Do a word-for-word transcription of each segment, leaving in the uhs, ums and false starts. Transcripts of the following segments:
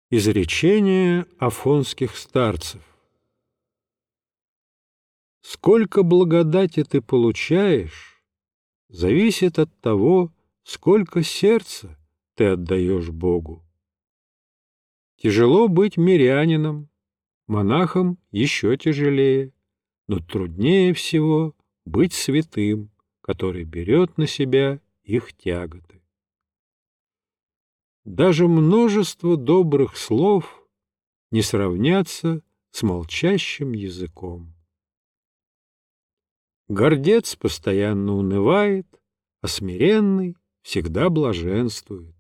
Изречение афонских старцев. Сколько благодати ты получаешь, зависит от того, сколько сердца ты отдаешь Богу. Тяжело быть мирянином, монахом еще тяжелее, но труднее всего быть святым, который берет на себя их тяготы. Даже множество добрых слов не сравнятся с молчащим языком. Гордец постоянно унывает, а смиренный всегда блаженствует.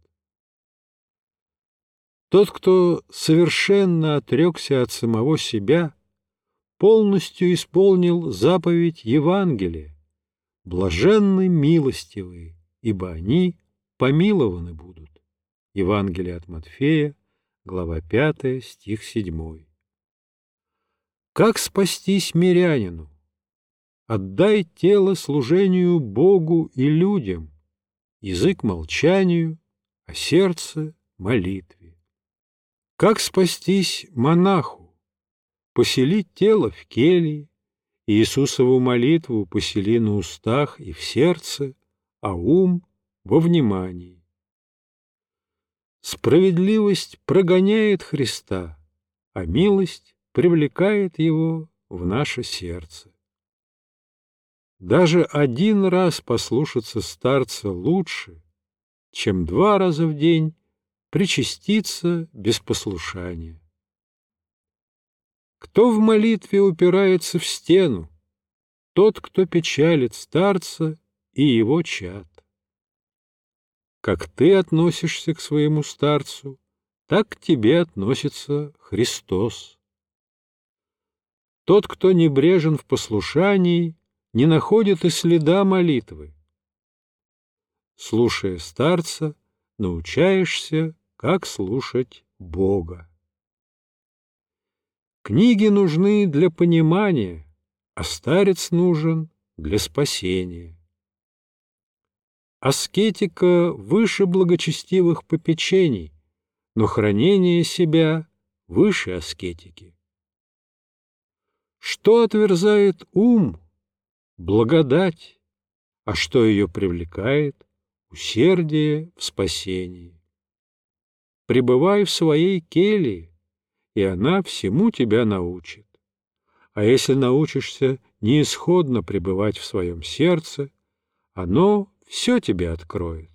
Тот, кто совершенно отрекся от самого себя, полностью исполнил заповедь Евангелия: блаженны милостивые, ибо они помилованы будут. Евангелие от Матфея, глава пятая, стих седьмой. Как спастись мирянину? Отдай тело служению Богу и людям, язык молчанию, а сердце молитве. Как спастись монаху? Поселить тело в келье, Иисусову молитву посели на устах и в сердце, а ум во внимании. Справедливость прогоняет Христа, а милость привлекает Его в наше сердце. Даже один раз послушаться старца лучше, чем два раза в день причаститься без послушания. Кто в молитве упирается в стену? Тот, кто печалит старца и его чад. Как ты относишься к своему старцу, так к тебе относится Христос. Тот, кто небрежен в послушании, не находит и следа молитвы. Слушая старца, научаешься, как слушать Бога. Книги нужны для понимания, а старец нужен для спасения. Аскетика выше благочестивых попечений, но хранение себя выше аскетики. Что отверзает ум? Благодать, а что ее привлекает? Усердие в спасении. Пребывай в своей келье, и она всему тебя научит. А если научишься неисходно пребывать в своем сердце, оно все тебе откроет.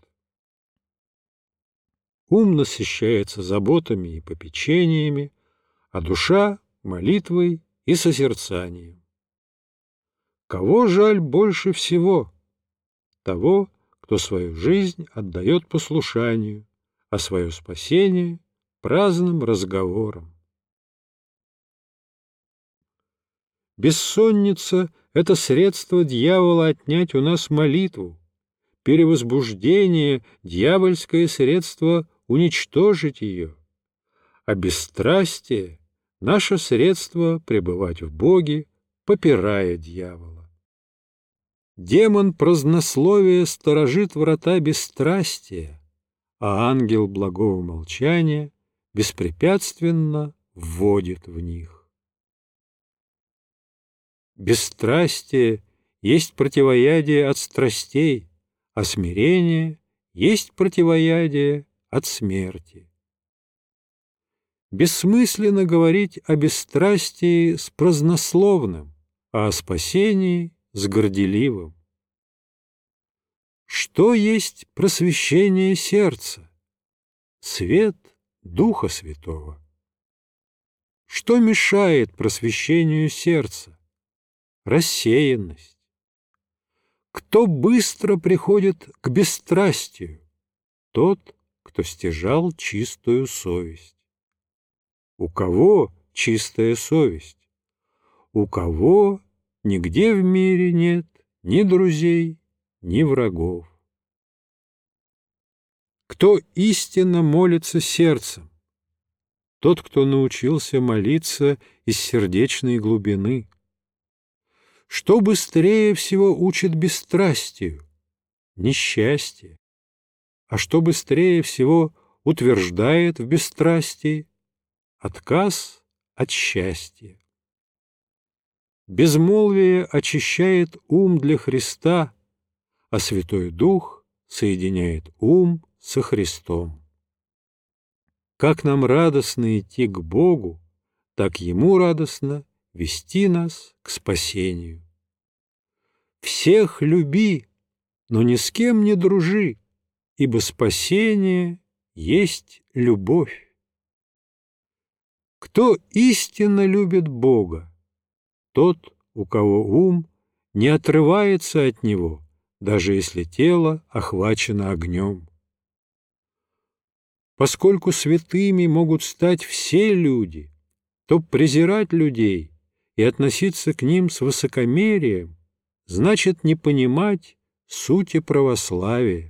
Ум насыщается заботами и попечениями, а душа — молитвой и созерцанием. Кого жаль больше всего? Того, кто свою жизнь отдает послушанию, а свое спасение — праздным разговорам. Бессонница — это средство дьявола отнять у нас молитву, перевозбуждение — дьявольское средство уничтожить ее, а бесстрастие — наше средство пребывать в Боге, попирая дьявола. Демон празднословия сторожит врата бесстрастия, а ангел благого молчания беспрепятственно вводит в них. Бесстрастие есть противоядие от страстей, а смирение есть противоядие от смерти. Бессмысленно говорить о бесстрастии с празднословным, а о спасении с горделивым. Что есть просвещение сердца? Свет Духа Святого. Что мешает просвещению сердца? Рассеянность. Кто быстро приходит к бесстрастию? Тот, кто стяжал чистую совесть. У кого чистая совесть? У кого нигде в мире нет ни друзей, ни врагов. Кто истинно молится сердцем? Тот, кто научился молиться из сердечной глубины. Что быстрее всего учит бесстрастию? Несчастье. А что быстрее всего утверждает в бесстрастии? отказ от счастья. Безмолвие очищает ум для Христа, а Святой Дух соединяет ум со Христом. Как нам радостно идти к Богу, так Ему радостно вести нас к спасению. Всех люби, но ни с кем не дружи, ибо спасение есть любовь. Кто истинно любит Бога, тот, у кого ум не отрывается от Него, даже если тело охвачено огнем. Поскольку святыми могут стать все люди, то презирать людей и относиться к ним с высокомерием значит не понимать сути православия.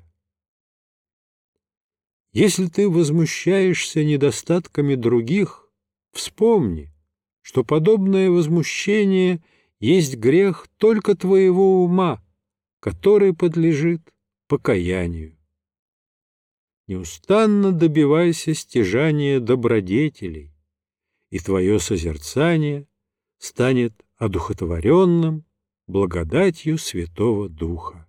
Если ты возмущаешься недостатками других, вспомни, что подобное возмущение есть грех только твоего ума, который подлежит покаянию. Неустанно добивайся стяжания добродетелей, и твое созерцание станет одухотворенным благодатью Святого Духа.